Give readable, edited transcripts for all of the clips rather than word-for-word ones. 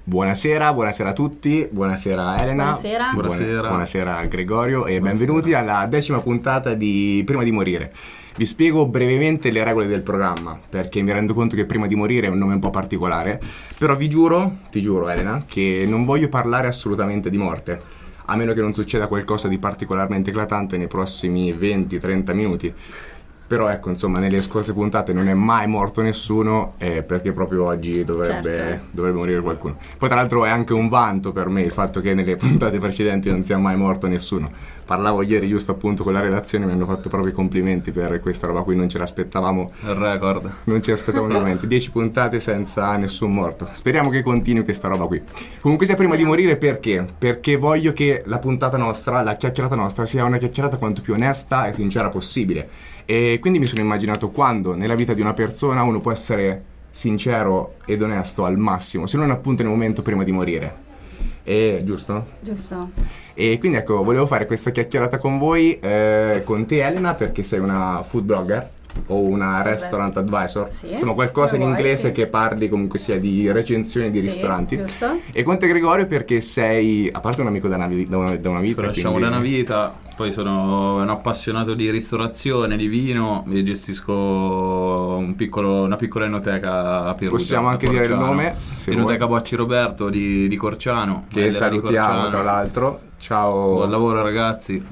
Buonasera a tutti, buonasera Elena. Buonasera Gregorio e benvenuti alla 10ª puntata di Prima di morire. Vi spiego brevemente le regole del programma, perché mi rendo conto che Prima di morire è un nome un po' particolare, però ti giuro Elena, che non voglio parlare assolutamente di morte, a meno che non succeda qualcosa di particolarmente eclatante nei prossimi 20-30 minuti. Però ecco, insomma, nelle scorse puntate non è mai morto nessuno, perché proprio oggi dovrebbe morire qualcuno. Poi tra l'altro è anche un vanto per me il fatto che nelle puntate precedenti non sia mai morto nessuno. Parlavo ieri giusto appunto con la redazione, mi hanno fatto proprio i complimenti per questa roba qui, non ce l'aspettavamo. Il record. Non ce l'aspettavamo veramente, 10 puntate senza nessun morto. Speriamo che continui questa roba qui. Comunque sia Prima di morire perché? Perché voglio che la puntata nostra, la chiacchierata nostra, sia una chiacchierata quanto più onesta e sincera possibile. E quindi mi sono immaginato quando nella vita di una persona uno può essere sincero ed onesto al massimo, se non appunto nel momento prima di morire. Giusto? Giusto. E quindi ecco, volevo fare questa chiacchierata con voi, con te Elena, perché sei una food blogger o una restaurant advisor, sì, insomma qualcosa in inglese, sì, che parli comunque sia di recensioni di ristoranti. Giusto. E con te Gregorio perché sei, a parte un amico da una vita, ci conosciamo da una vita, poi sono un appassionato di ristorazione, di vino, e gestisco una piccola enoteca a Perugia. Possiamo anche dire il nome? Enoteca Bocci Roberto di Corciano, che salutiamo tra l'altro. Ciao. Buon lavoro ragazzi.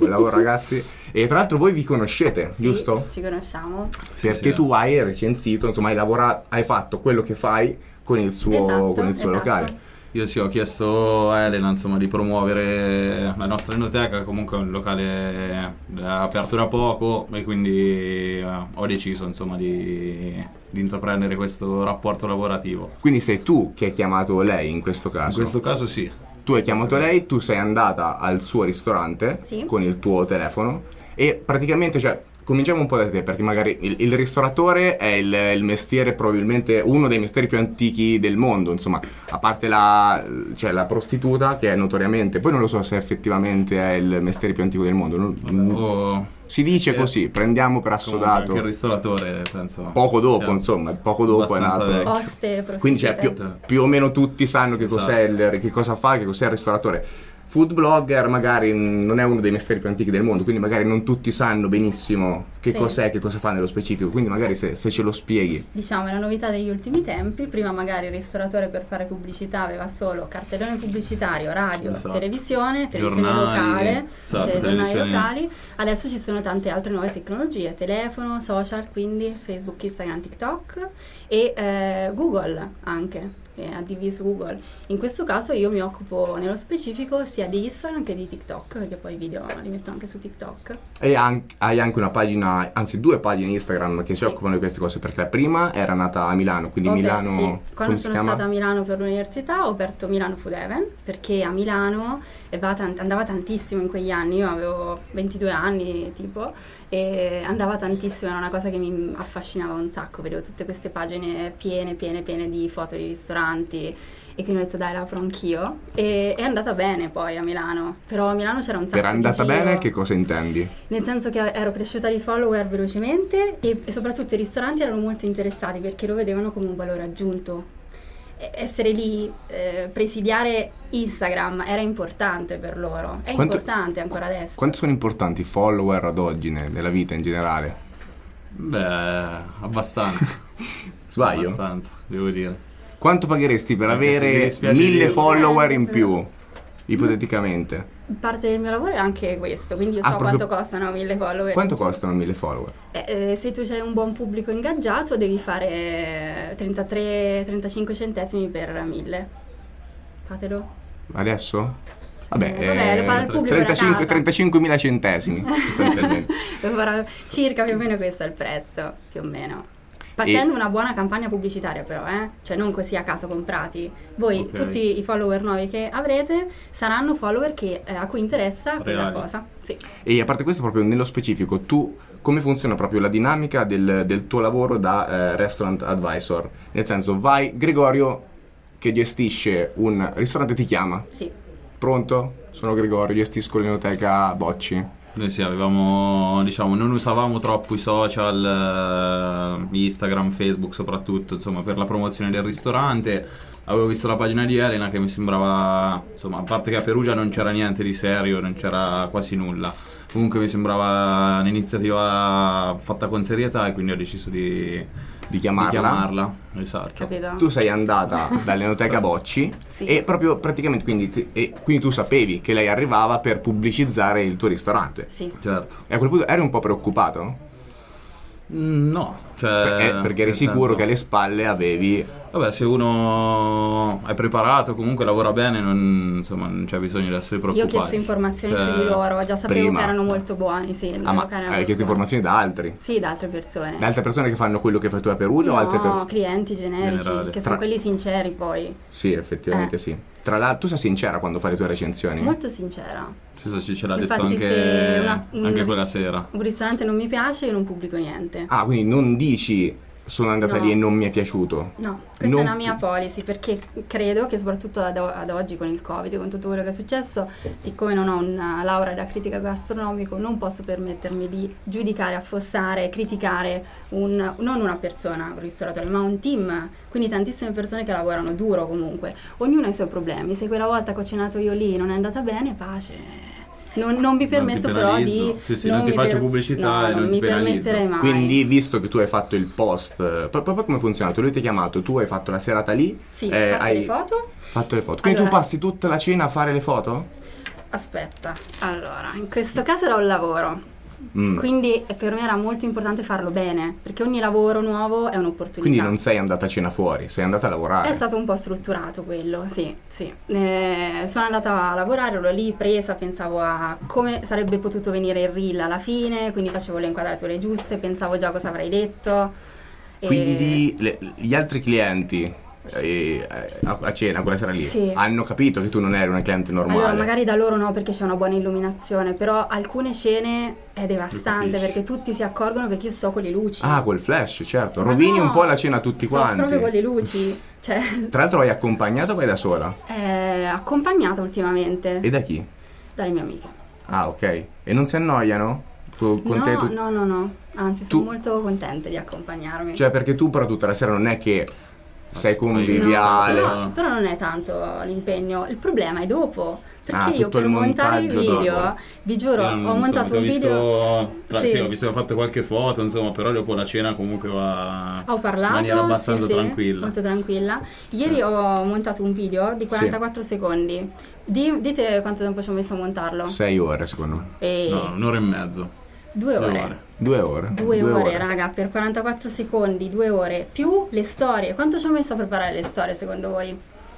E tra l'altro voi vi conoscete, sì, giusto? Ci conosciamo. Perché tu hai recensito, insomma hai fatto quello che fai con il suo locale. Io sì, ho chiesto a Elena insomma di promuovere la nostra enoteca, comunque è un locale aperto da poco e quindi ho deciso insomma di intraprendere questo rapporto lavorativo. Quindi sei tu che hai chiamato lei in questo caso? In questo caso sì. Tu hai chiamato lei, tu sei andata al suo ristorante, sì, con il tuo telefono e praticamente, cioè, cominciamo un po' da te, perché magari il ristoratore è il mestiere, probabilmente uno dei mestieri più antichi del mondo, insomma, a parte la prostituta, che è notoriamente, poi non lo so se effettivamente è il mestiere più antico del mondo, si dice così, prendiamo per assodato. Anche il ristoratore, penso. Poco dopo è nato. Poste, quindi più o meno tutti sanno che cos'è che cosa fa, che cos'è il ristoratore. Food blogger magari non è uno dei mestieri più antichi del mondo, quindi magari non tutti sanno benissimo che cos'è, che cosa fa nello specifico, quindi magari se ce lo spieghi. Diciamo, è la novità degli ultimi tempi. Prima magari il ristoratore per fare pubblicità aveva solo cartellone pubblicitario, radio, televisione locale, giornali locali. Adesso ci sono tante altre nuove tecnologie, telefono, social, quindi Facebook, Instagram, TikTok e Google anche. Ha diviso Google. In questo caso io mi occupo nello specifico sia di Instagram che di TikTok, perché poi i video li metto anche su TikTok. E hai anche una pagina, anzi 2 pagine Instagram che si occupano di queste cose, perché la prima era nata a Milano, quindi Milano. Sì. Quando sono stata a Milano per l'università ho aperto Milano Food Heaven, perché a Milano andava tantissimo in quegli anni, io avevo 22 anni tipo, e andava tantissimo, era una cosa che mi affascinava un sacco, vedevo tutte queste pagine piene di foto di ristoranti e quindi ho detto dai, la apro anch'io e è andata bene poi a Milano, però a Milano c'era un sacco di Per andata bene che cosa intendi? Nel senso che ero cresciuta di follower velocemente e soprattutto i ristoranti erano molto interessati perché lo vedevano come un valore aggiunto. Essere lì, presidiare Instagram era importante per loro, importante ancora adesso. Quanto sono importanti i follower ad oggi nella vita in generale? Beh, abbastanza. Sbaglio? Abbastanza, devo dire. Quanto pagheresti per avere 1000 follower in più, ipoteticamente? Parte del mio lavoro è anche questo, quindi io so quanto costano 1000 follower. Quanto costano 1000 follower? Se tu hai un buon pubblico ingaggiato devi fare 33-35 centesimi per 1000. Fatelo. Adesso? Vabbè, lo farà il pubblico 35.000 centesimi sostanzialmente. Circa più o meno questo è il prezzo, più o meno. Facendo una buona campagna pubblicitaria però, cioè non così a caso comprati. Voi, tutti i follower nuovi che avrete saranno follower a cui interessa quella cosa. Sì. E a parte questo, proprio nello specifico, tu come funziona proprio la dinamica del tuo lavoro da restaurant advisor? Nel senso, vai, Gregorio che gestisce un ristorante ti chiama. Sì. Pronto? Sono Gregorio, gestisco l'enoteca Bocci. Noi sì, avevamo, diciamo, non usavamo troppo i social, Instagram, Facebook soprattutto, insomma, per la promozione del ristorante. Avevo visto la pagina di Elena che mi sembrava, insomma, a parte che a Perugia non c'era niente di serio, non c'era quasi nulla. Comunque mi sembrava un'iniziativa fatta con serietà e quindi ho deciso di chiamarla. Esatto. Capito. Tu sei andata dall'Enoteca Bocci sì. E proprio praticamente quindi tu sapevi che lei arrivava per pubblicizzare il tuo ristorante. Sì. Certo. E a quel punto eri un po' preoccupato? No, cioè, perché eri sicuro che alle spalle avevi... Vabbè, se uno è preparato, comunque lavora bene, non c'è bisogno di essere preoccupati. Io ho chiesto informazioni su di loro, già sapevo che erano molto buoni, sì. Ma hai chiesto informazioni da altri? Sì, da altre persone. Da altre persone che fanno quello che fai tu a Perugia o altre persone? No, clienti generici, generale. Che sono quelli sinceri poi. Sì, effettivamente sì. Tra l'altro, tu sei sincera quando fai le tue recensioni? Molto sincera. Sì, ce l'ha detto anche quella sera. Un ristorante non mi piace, io non pubblico niente. Ah, quindi non dici... Sono andata lì e non mi è piaciuto. No, questa è una mia policy, perché credo che soprattutto ad oggi con il Covid, con tutto quello che è successo, siccome non ho una laurea da critica gastronomico, non posso permettermi di giudicare, affossare, criticare non una persona, un ristoratore, ma un team, quindi tantissime persone che lavorano duro comunque. Ognuno ha i suoi problemi, se quella volta cucinato io lì non è andata bene, pace. Non mi permetto però di... Sì, non ti faccio pubblicità e non ti penalizzo. Mai. Quindi, visto che tu hai fatto il post, poi come ha funzionato? Lui ti ha chiamato, tu hai fatto la serata lì? Sì, hai fatto le foto. Quindi tu passi tutta la cena a fare le foto? Aspetta, allora, in questo caso era un lavoro. Quindi per me era molto importante farlo bene, perché ogni lavoro nuovo è un'opportunità. Quindi non sei andata a cena fuori, sei andata a lavorare. È stato un po' strutturato quello, sì. Sono andata a lavorare, ero lì presa, pensavo a come sarebbe potuto venire il reel alla fine, quindi facevo le inquadrature giuste, pensavo già cosa avrei detto. Quindi gli altri clienti a cena quella sera lì sì. hanno capito che tu non eri una cliente normale. Allora magari da loro no, perché c'è una buona illuminazione, però alcune cene è devastante perché tutti si accorgono perché io sto con le luci. Ah, col flash, certo. Rovini un po' la cena a tutti quanti. Proprio con le luci. Tra l'altro vai accompagnata o vai da sola? Accompagnata ultimamente. E da chi? Dalle mie amiche. Ah, ok. E non si annoiano? No. Anzi, sono molto contente di accompagnarmi. Cioè, perché tu però tutta la sera non è che sei conviviale. No, però non è tanto l'impegno. Il problema è dopo. Perché io per il montare i video, dopo. vi giuro, ho montato un video. Ho visto che ho fatto qualche foto, insomma, però dopo la cena comunque va ho parlato, in maniera abbastanza tranquilla. Molto tranquilla. Ieri ho montato un video di 44 secondi. Dite quanto tempo ci ho messo a montarlo? 6 ore secondo me. No, un'ora e mezzo. 2 ore. 2 ore. 2 ore, raga, per 44 secondi, 2 ore, più le storie. Quanto ci ho messo a preparare le storie secondo voi?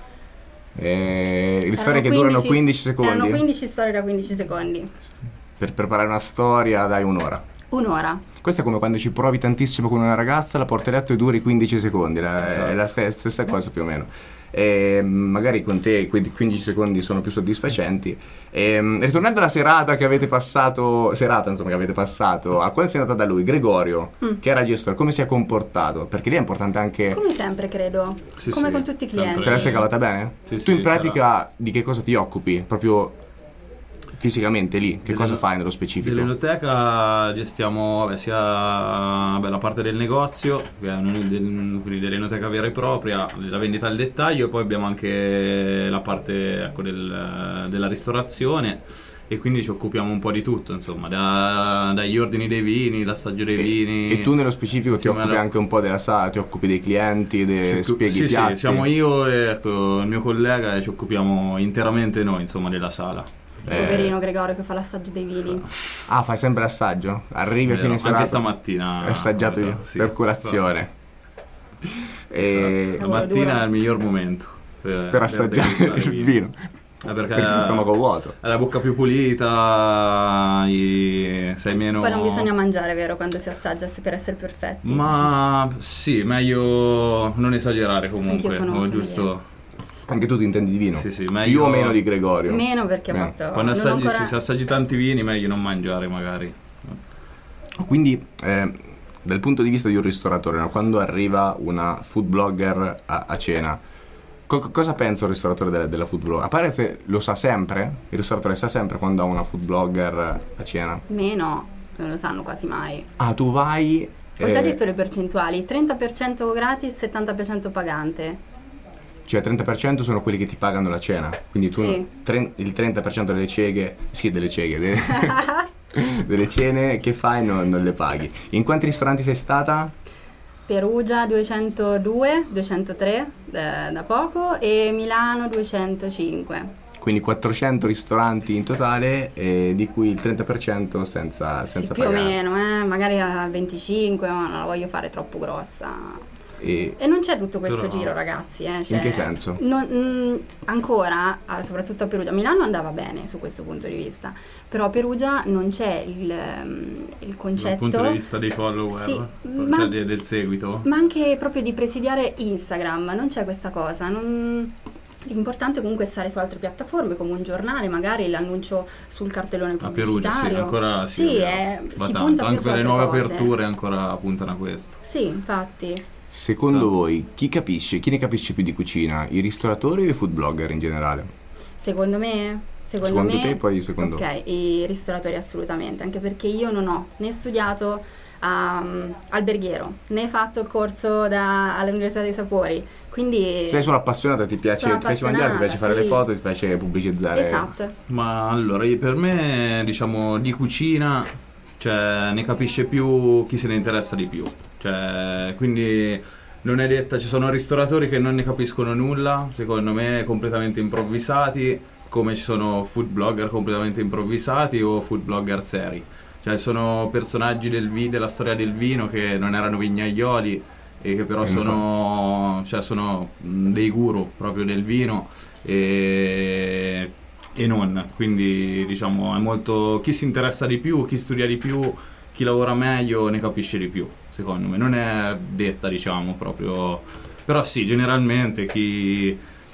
Le storie che durano 15 secondi? Erano 15 storie da 15 secondi. Per preparare una storia dai un'ora. Un'ora. Questo è come quando ci provi tantissimo con una ragazza, la porti a letto e duri 15 secondi, è la stessa cosa più o meno. Magari con te quei 15 secondi sono più soddisfacenti. Ritornando alla serata che avete passato, a quale sei andata da lui? Gregorio, che era gestore, come si è comportato? Perché lì è importante anche... Come sempre credo, come con tutti i clienti. Te la sei cavata bene? Tu in pratica di che cosa ti occupi? Proprio fisicamente lì, che cosa fai nello specifico? Dell'enoteca gestiamo sia la parte del negozio, quindi dell'enoteca vera e propria, la vendita al dettaglio, e poi abbiamo anche la parte della ristorazione, e quindi ci occupiamo un po' di tutto, insomma, dagli ordini dei vini, l'assaggio dei vini. E tu nello specifico ti occupi anche un po' della sala, ti occupi dei clienti, spieghi i piatti? Sì, siamo io e il mio collega, e ci occupiamo interamente noi, insomma, della sala. Poverino Gregorio che fa l'assaggio dei vini. Ah, fai sempre l'assaggio? Arrivi a fine serata? Anche stamattina assaggiato io, per colazione. La mattina è il miglior momento per assaggiare il vino. Perché ti stomaco vuoto. Hai la bocca più pulita, sei meno... Poi non bisogna mangiare, vero, quando si assaggia, per essere perfetti. Ma sì, meglio non esagerare comunque. Giusto. Anche tu ti intendi di vino? Sì, meglio... Più o meno di Gregorio? Meno, perché ha fatto... Quando se assaggi tanti vini, meglio non mangiare magari. Quindi, dal punto di vista di un ristoratore, quando arriva una food blogger a cena, Cosa pensa un ristoratore della food blogger? A parte lo sa sempre? Il ristoratore sa sempre quando ha una food blogger a cena? Meno, non lo sanno quasi mai. Ah, tu vai... Ho già detto le percentuali, 30% gratis, 70% pagante. Cioè 30% sono quelli che ti pagano la cena, quindi tu sì. Il 30% delle ceghe, delle cene che fai non le paghi. In quanti ristoranti sei stata? Perugia 202, 203 da poco e Milano 205. Quindi 400 ristoranti in totale, di cui il 30% senza sì, pagare. Più o meno, magari a 25, ma non la voglio fare troppo grossa. E non c'è tutto questo giro, ragazzi. Cioè, in che senso? Ancora, soprattutto a Perugia. Milano andava bene su questo punto di vista, però a Perugia non c'è il concetto... Dal punto di vista dei follower, sì, cioè del seguito. Ma anche proprio di presidiare Instagram, non c'è questa cosa. L'importante comunque è stare su altre piattaforme, come un giornale, magari l'annuncio sul cartellone pubblicitario. A Perugia, sì, ancora sì, si punta anche per le nuove cose. aperture ancora puntano a questo. Sì, infatti. Secondo voi chi ne capisce più di cucina? I ristoratori o i food blogger in generale? Secondo me? Secondo te, poi secondo... Ok, i ristoratori assolutamente, anche perché io non ho né studiato alberghiero, né fatto il corso all'Università dei Sapori, quindi... Sei solo appassionata, ti piace mangiare, ti piace fare le foto, ti piace pubblicizzare. Esatto. Ma allora, per me, diciamo, di cucina, cioè, ne capisce più chi se ne interessa di più. Cioè, quindi non è detta, ci sono ristoratori che non ne capiscono nulla, secondo me completamente improvvisati, come ci sono food blogger completamente improvvisati o food blogger seri. Cioè sono personaggi della storia del vino che non erano vignaioli e che però sono dei guru proprio del vino e non. Quindi diciamo è molto chi si interessa di più, chi studia di più, chi lavora meglio ne capisce di più, secondo me. Non è detta, diciamo, proprio... Però sì, generalmente chi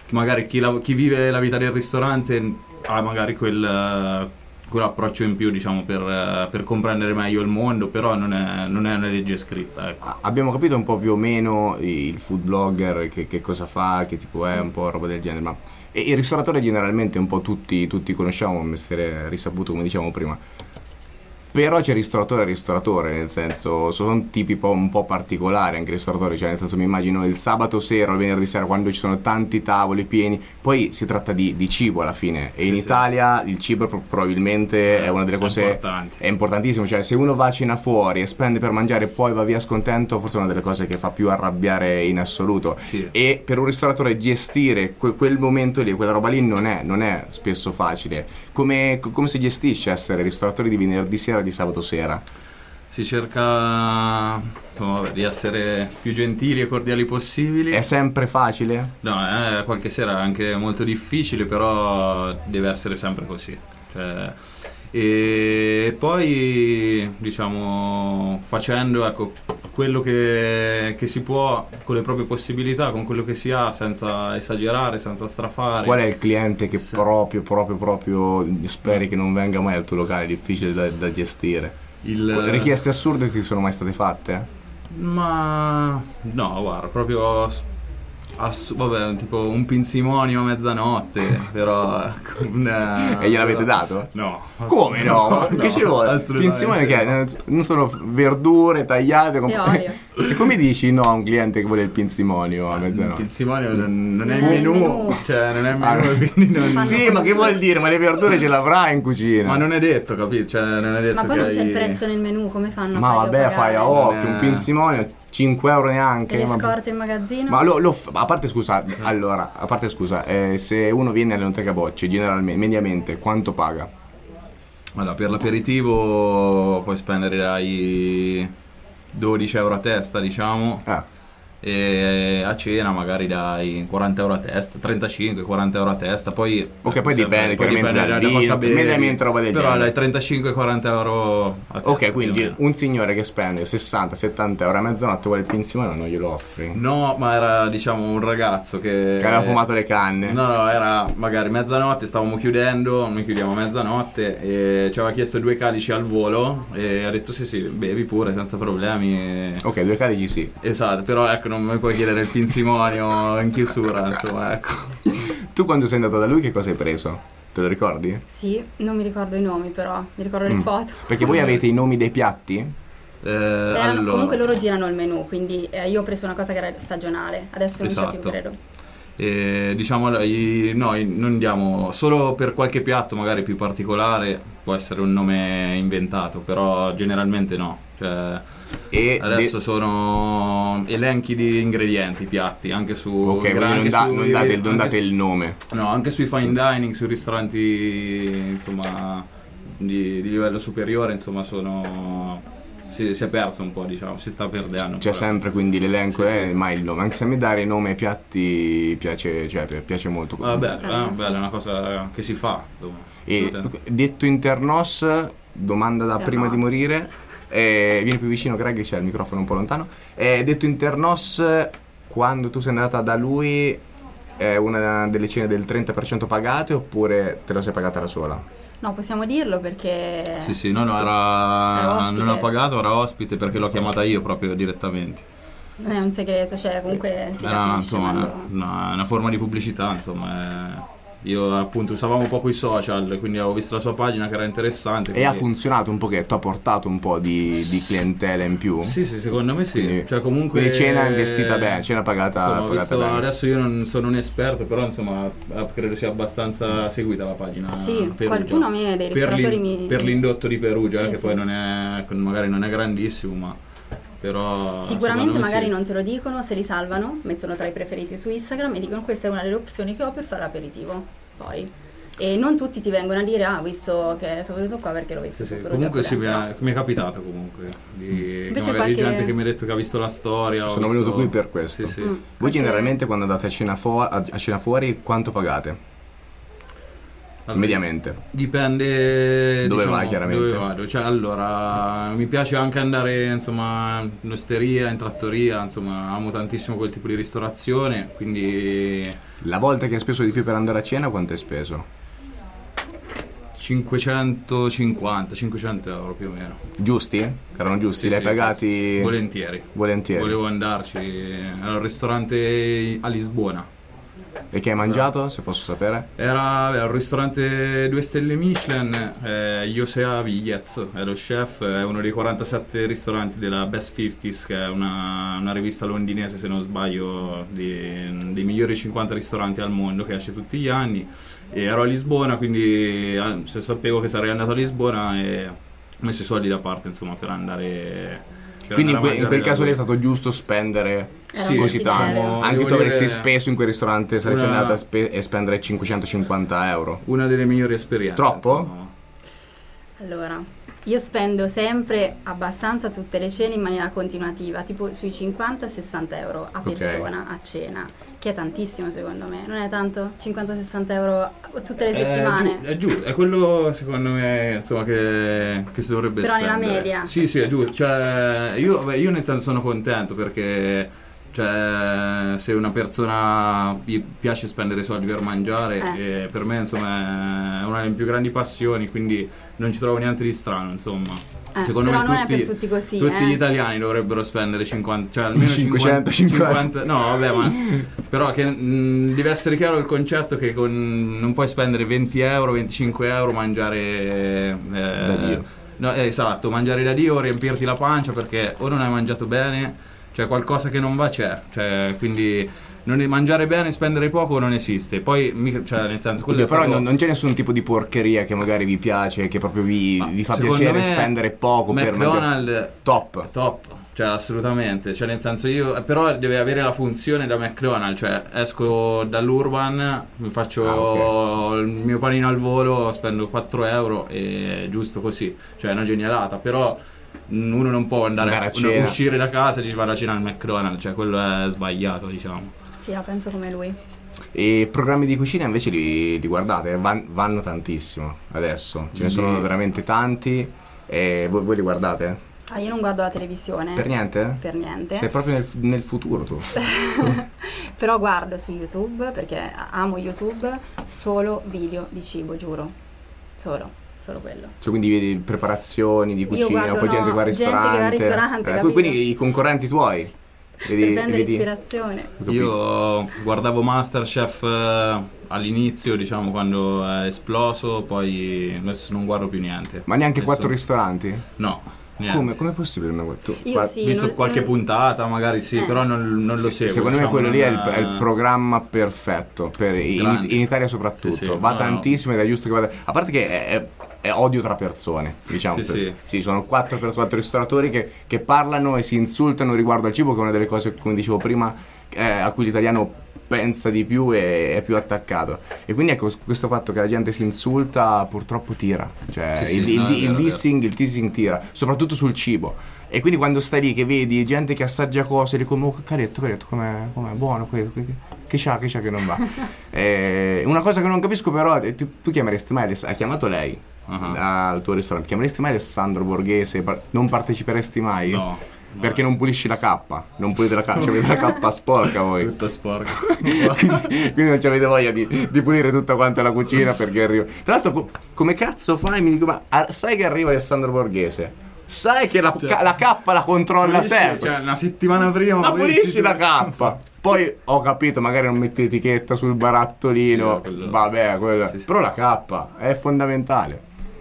vive la vita del ristorante ha magari quell'approccio in più, diciamo, per comprendere meglio il mondo, però non è una legge scritta, ecco. Abbiamo capito un po' più o meno il food blogger che cosa fa, che tipo è, un po' roba del genere, ma il ristoratore generalmente un po' tutti conosciamo, un mestiere risaputo come diciamo prima. Però c'è ristoratore, nel senso, sono tipi un po' particolari anche i ristoratori, cioè nel senso mi immagino il sabato sera o il venerdì sera quando ci sono tanti tavoli pieni, poi si tratta di cibo alla fine e in Italia il cibo probabilmente è una delle cose è importantissimo, cioè se uno va a cena fuori e spende per mangiare e poi va via scontento, forse è una delle cose che fa più arrabbiare in assoluto. Sì. E per un ristoratore gestire quel momento lì, quella roba lì non è spesso facile. Come si gestisce essere ristoratori di venerdì sera di sabato sera? Si cerca di essere più gentili e cordiali possibili. È sempre facile? No, qualche sera è anche molto difficile, però deve essere sempre così. Cioè, e poi diciamo facendo quello che si può con le proprie possibilità, con quello che si ha, senza esagerare, senza strafare. Qual è il cliente che proprio speri che non venga mai al tuo locale? È difficile da gestire. Richieste assurde ti sono mai state fatte? Ma no, guarda, proprio vabbè, tipo un pinzimonio a mezzanotte, però e gliel'avete dato? No. Come no? Che ci vuole? Pinzimonio che non sono verdure tagliate e come dici no a un cliente che vuole il pinzimonio a mezzanotte? Il pinzimonio non è il menù, cioè non è il menù, quindi non... Sì, ma che vuol dire? Ma le verdure ce l'avrai in cucina. Ma non è detto, capito? Cioè non è detto. Ma poi non c'è il prezzo nel menù, come fanno? Ma vabbè, fai a occhio, un pinzimonio 5 euro neanche. E le scorte in magazzino? Ma a parte scusa, se uno viene all'Enoteca Bocci, generalmente, mediamente, quanto paga? Allora, per l'aperitivo puoi spendere dai 12 euro a testa, diciamo. E a cena magari dai 40 euro a testa, 35-40 euro a testa, poi poi dipende da cosa bevi, mediamente roba del però genere. dai 35-40 euro a testa. Ok, quindi un signore che spende 60-70 euro a mezzanotte vuole il pinzimonio, non glielo offri? No, ma era diciamo un ragazzo che aveva fumato le canne. No, era magari mezzanotte, stavamo chiudendo, noi chiudiamo a mezzanotte e ci aveva chiesto 2 calici al volo e ha detto sì, bevi pure senza problemi. Ok, 2 calici sì. Esatto, però ecco ecco, non mi puoi chiedere il pinzimonio in chiusura, insomma, ecco. Tu quando sei andato da lui che cosa hai preso? Te lo ricordi? Sì, non mi ricordo i nomi però, mi ricordo le foto. Perché voi avete i nomi dei piatti? Allora... Comunque loro girano il menù, quindi io ho preso una cosa che era stagionale, adesso non c'è più, credo. Diciamo non diamo solo per qualche piatto magari più particolare, può essere un nome inventato, però generalmente no, cioè adesso sono elenchi di ingredienti, piatti, anche su non date il nome. No, anche sui fine dining, sui ristoranti insomma di livello superiore, insomma si è perso un po', diciamo, si sta perdendo. C'è sempre quindi l'elenco, ma il nome. Anche se a me dare nome ai piatti piace molto. Vabbè, è una cosa che si fa, insomma. E detto internos, domanda da prima di morire, vieni più vicino Greg, c'è il microfono un po' lontano. Detto internos, quando tu sei andata da lui, è una delle cene del 30% pagate oppure te la sei pagata da sola? No, possiamo dirlo perché... Sì, non ha pagato, era ospite perché l'ho chiamata io proprio direttamente. Non è un segreto, cioè comunque si capisce. Insomma, una forma di pubblicità, insomma. Io appunto usavamo poco i social, quindi avevo visto la sua pagina che era interessante. E ha funzionato un pochetto, ha portato un po' di clientela in più? Sì, secondo me sì. Quindi, cioè comunque cena investita bene, cena pagata bene. Adesso io non sono un esperto, però insomma credo sia abbastanza seguita la pagina. Sì, Perugia. Qualcuno a me dei ristoratori per l'indotto di Perugia, che poi magari non è grandissimo, ma... Però sicuramente magari non te lo dicono, se li salvano, mettono tra i preferiti su Instagram e dicono questa è una delle opzioni che ho per fare l'aperitivo. Poi e non tutti ti vengono a dire visto che sono venuto qua perché l'ho visto su Perugia. Comunque mi è capitato comunque di gente che mi ha detto che ha visto la storia. Sono venuto qui per questo. Sì. Voi generalmente quando andate a cena fuori quanto pagate? Allora, mediamente dipende dove vai, chiaramente. Dove vado. Cioè, allora mi piace anche andare insomma in osteria, in trattoria, insomma amo tantissimo quel tipo di ristorazione, quindi la volta che hai speso di più per andare a cena quanto hai speso? 500 euro più o meno. Giusti? Erano giusti? Li hai pagati? Volentieri volevo andarci, era un ristorante a Lisbona. E che hai mangiato, se posso sapere? Era un ristorante 2 stelle Michelin, Josea Villez è lo chef, è uno dei 47 ristoranti della Best 50s, che è una rivista londinese, se non sbaglio, dei migliori 50 ristoranti al mondo, che esce tutti gli anni. E ero a Lisbona, quindi se sapevo che sarei andato a Lisbona e ho messo i soldi da parte, insomma, per andare... Quindi in quel caso lì è stato giusto spendere così tanto. Anche tu avresti speso in quel ristorante, saresti andata a spendere 550 euro. Una delle migliori esperienze. Troppo? Insomma. Allora, io spendo sempre abbastanza tutte le cene in maniera continuativa, tipo sui 50-60 euro a persona a cena, che è tantissimo secondo me. Non è tanto? 50-60 euro tutte le settimane? È quello secondo me, insomma, che si dovrebbe però spendere. Però nella media? Sì, è giusto. Cioè, io nel senso sono contento perché... Cioè, se una persona gli piace spendere soldi per mangiare, per me insomma è una delle più grandi passioni, quindi non ci trovo niente di strano, insomma. Secondo però me non è per tutti così. Tutti gli italiani dovrebbero spendere 50, cioè almeno 50. No, vabbè, ma però che deve essere chiaro il concetto che non puoi spendere 20 euro, 25 euro mangiare da Dio. No, esatto, mangiare da Dio o riempirti la pancia perché o non hai mangiato bene. Cioè qualcosa che non va c'è, cioè quindi mangiare bene e spendere poco non esiste. Poi cioè nel senso quello però non c'è nessun tipo di porcheria che magari vi piace, che proprio vi fa piacere spendere poco per mangiare. Top. Cioè assolutamente, cioè nel senso io però deve avere la funzione da McDonald's, cioè esco dall'Urban, mi faccio il mio panino al volo, spendo 4 euro e giusto così, cioè è una genialata, però uno non può andare uscire da casa e dici vado a cena al McDonald's, cioè quello è sbagliato, diciamo. Sì, la penso come lui. E programmi di cucina invece li guardate? Vanno tantissimo adesso, ce ne sono veramente tanti. E voi li guardate? Io non guardo la televisione. Per niente? Per niente. Sei proprio nel futuro tu. Però guardo su YouTube, perché amo YouTube, solo video di cibo, giuro. Solo quello. Cioè quindi vedi preparazioni di cucina, poi gente che va al ristorante. Quindi i concorrenti tuoi? per prendere ispirazione. Io guardavo Masterchef all'inizio, diciamo, quando è esploso, poi adesso non guardo più niente. Ma neanche 4 ristoranti? No. Come è possibile? Visto qualche puntata magari però non lo seguo. Secondo me quello lì è il programma perfetto in Italia soprattutto. Va tantissimo ed è giusto che vada. A parte che è odio tra persone, diciamo. Sì, sono 4 ristoratori che parlano e si insultano riguardo al cibo, che è una delle cose, come dicevo prima, a cui l'italiano pensa di più e è più attaccato. E quindi ecco, questo fatto che la gente si insulta purtroppo tira. Cioè il teasing tira, soprattutto sul cibo. E quindi quando stai lì che vedi gente che assaggia cose, dico, oh, caretto, com'è buono, che c'ha che non va. Una cosa che non capisco però, tu chiameresti mai, hai chiamato lei al tuo ristorante, chiameresti mai Alessandro Borghese, non parteciperesti mai? No. Perché non pulisci la cappa? Non pulite la cappa, avete la cappa sporca voi. Tutta sporca. Quindi non avete voglia di pulire tutta quanta la cucina perché arriva. Tra l'altro, come cazzo fai? Mi dico, ma sai che arriva Alessandro Borghese? Sai che la cappa la controlla sempre? Cioè, una settimana prima. Ma pulisci la cappa. Poi ho capito, magari non metti etichetta sul barattolino. Vabbè, quella. Però la cappa è fondamentale.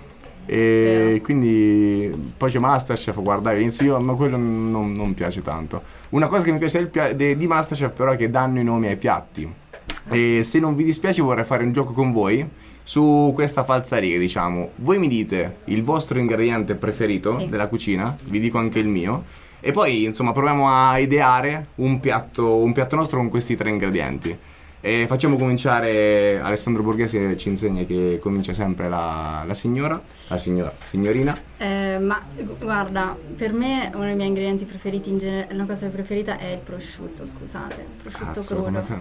E quindi poi c'è Masterchef, guardare all'inizio, ma quello non piace tanto. Una cosa che mi piace di Masterchef però è che danno i nomi ai piatti. E se non vi dispiace vorrei fare un gioco con voi su questa falsariga, diciamo. Voi mi dite il vostro ingrediente preferito della cucina, vi dico anche il mio, e poi insomma proviamo a ideare un piatto nostro con questi 3 ingredienti. E facciamo cominciare. Alessandro Borghese ci insegna che comincia sempre la signorina. Ma guarda, per me uno dei miei ingredienti preferiti in genere, una cosa preferita è il prosciutto, scusate, prosciutto crudo.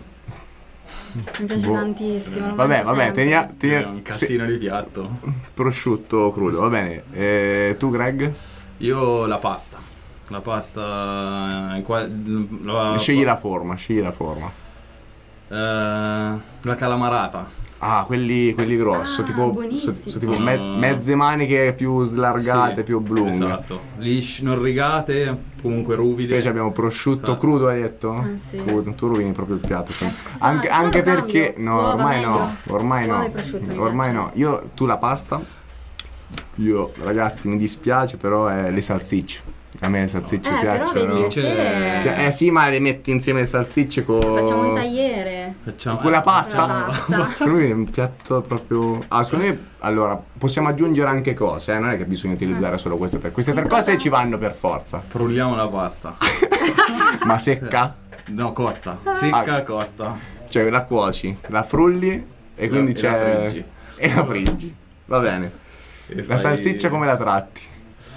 Mi piace tantissimo. Vabbè, teniamo un cassino di piatto. Prosciutto crudo, va bene. Tu, Greg? Io la pasta. Scegli la forma. La calamarata. Quelli grossi, tipo mezze maniche più slargate, più oblunghe. Esatto. Non rigate, comunque ruvide. Invece abbiamo prosciutto crudo, hai detto? Sì. Tu rovini proprio il piatto. Anche perché ormai no. Tu la pasta. Io, ragazzi, mi dispiace, però le salsicce. A me le salsicce piacciono. Sì, ma le metti insieme le salsicce con. Facciamo un tagliere. Con la pasta? Secondo me è un piatto proprio. Secondo me, allora, possiamo aggiungere anche cose, non è che bisogna utilizzare solo queste 3. Queste 3 cose ci vanno per forza. Frulliamo la pasta. Ma secca? No, cotta. Secca, cotta. Cioè la cuoci, la frulli e quindi c'è. E la friggi. Va bene. La salsiccia come la tratti?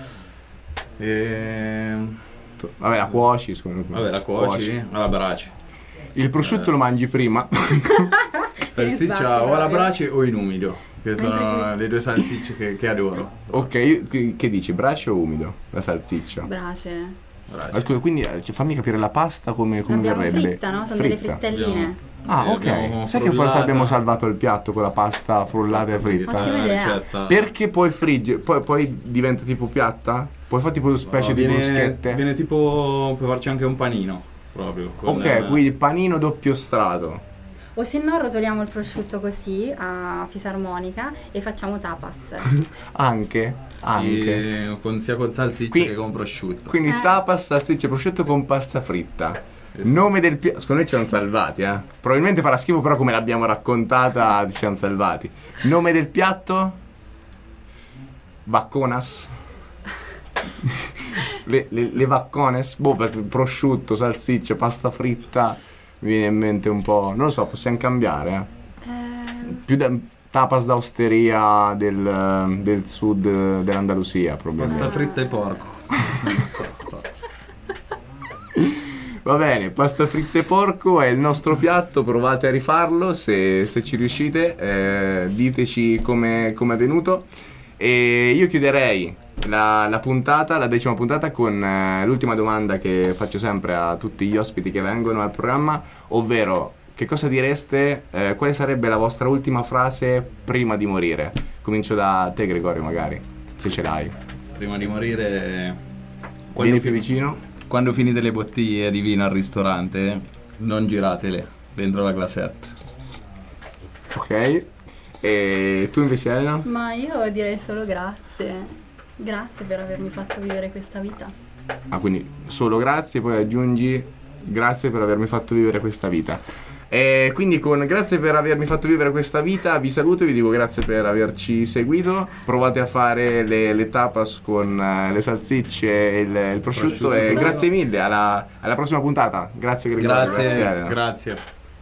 Vabbè, la cuoci, la cuoci alla brace. Il prosciutto lo mangi prima. Salsiccia o alla brace o in umido, che sono le 2 salsicce che adoro. Ok, che dici, brace o umido? La salsiccia? Brace. Scusa, quindi fammi capire la pasta come verrebbe. Fritta, no? Sono delle frittelline. Ok. Sai che forse abbiamo salvato il piatto con la pasta frullata e fritta? Perché poi frigge, poi diventa tipo piatta? Puoi fare tipo una specie di bruschette? Viene tipo, puoi farci anche un panino proprio. Quindi panino doppio strato. O se no rotoliamo il prosciutto così a fisarmonica e facciamo tapas. Anche. Sia con salsiccia che con prosciutto. Quindi tapas, salsiccia e prosciutto con pasta fritta. Nome del piatto. Secondo me ci siamo salvati, Probabilmente farà schifo, però come l'abbiamo raccontata ci siamo salvati. Nome del piatto? Vacconas. le vaccones. Per prosciutto, salsiccia, pasta fritta. Mi viene in mente un po'. Non lo so, possiamo cambiare, più tapas d'osteria del sud dell'Andalusia, probabilmente. Pasta fritta e porco. Va bene, pasta fritta e porco è il nostro piatto, provate a rifarlo se ci riuscite, diteci come è venuto. E io chiuderei la puntata, la 10ª puntata, con l'ultima domanda che faccio sempre a tutti gli ospiti che vengono al programma, ovvero che cosa direste, quale sarebbe la vostra ultima frase prima di morire? Comincio da te, Gregorio, magari, se ce l'hai. Prima di morire... Vieni più vicino. quando finite le bottiglie di vino al ristorante, non giratele dentro la glassette. Ok. E tu invece, Elena? Ma io direi solo grazie. Grazie per avermi fatto vivere questa vita. Ah, quindi solo grazie, poi aggiungi grazie per avermi fatto vivere questa vita. E quindi con grazie per avermi fatto vivere questa vita vi saluto e vi dico grazie per averci seguito. Provate a fare le tapas con le salsicce e il prosciutto e grazie mille, alla prossima puntata. Grazie Gregorio. Grazie.